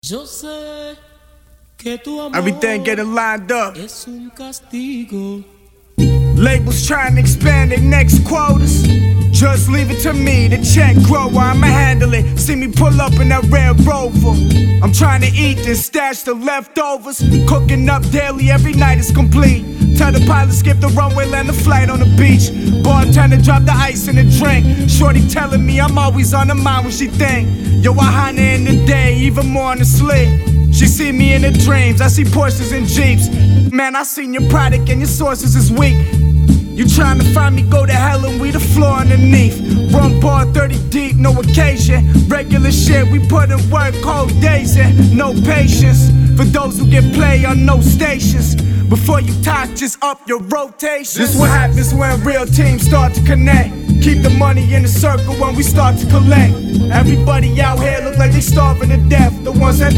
Yo sé que tu amor Everything getting lined up. es un castigo. Labels trying to expand their next quotas. Just leave it to me, the check grower, I'ma handle it. See me pull up in that red Rover. I'm trying to eat this, stash the leftovers. Cooking up daily, every night is complete. Tell the pilot skip the runway, land the flight on the beach. Bartender drop the ice in the drink. Shorty telling me I'm always on the mind when she think. Yo, I hunt her in the day, even more in the sleep. She see me in her dreams, I see Porsches and Jeeps. Man, I seen your product and your sources is weak. You tryna find me, go to hell and we the floor underneath. Run bar 30 deep, no occasion. Regular shit, we put in work whole days and no patience. For those who get play on no stations. Before you talk, just up your rotation. This what happens when real teams start to connect. Keep the money in the circle when we start to collect. Everybody out here look like they starving to death. The ones that